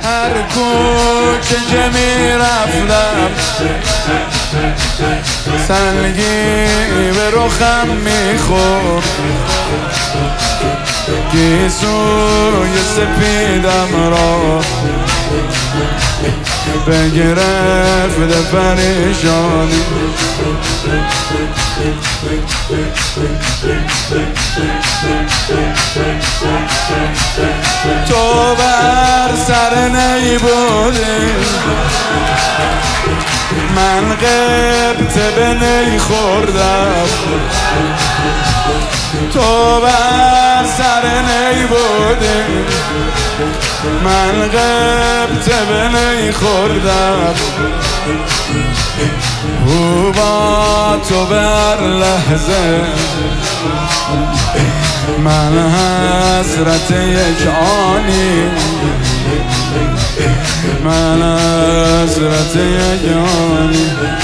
هر کوچه که میرفتم سنگی به رخم میخورد، گیسوی سپیدم را بگرفت پریشانی. تو بر سر نی بودی، من غبطه به نی خوردم. تو بر سر نی بودی، من غبطه به نی خوردم. او با تو بر لحظه من حسرت یک آنی، من حسرت یک آنی.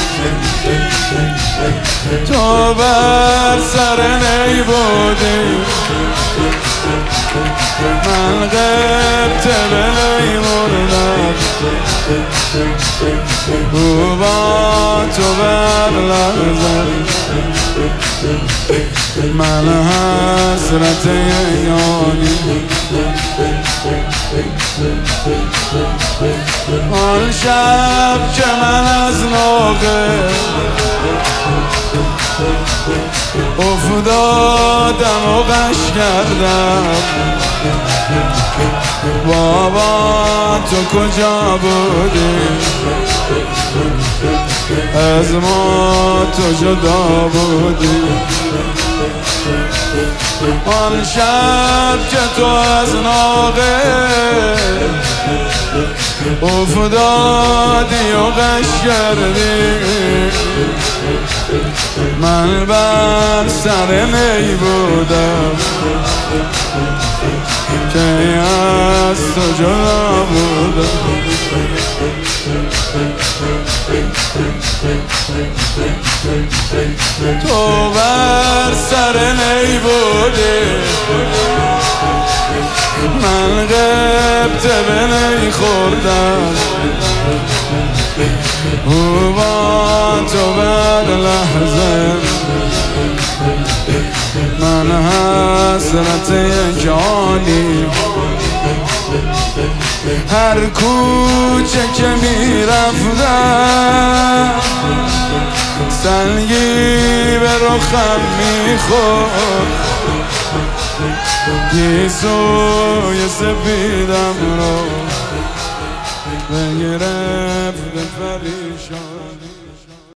تو بر سر نی بودی، من غبطه به نی خوردم. او با تو بر لحظه من حسرت یگانی. آن شب که من از ناقه افتادم و غش کردم، بابا تو کجا بودی؟ از ما تو جدا بودی. آن شب که تو از ناقه افتادی و غش کردی، من بر سر نی بودم که از تو جدا بودم. تو بر سر نی بودی، من غبطه به نی خوردم. او با تو بر لحظه من حسرت یک آنی. هر کوچه که میرفتم سنگی به رخم میخورد، گیسوی سپیدم را بگرفت پریشانی.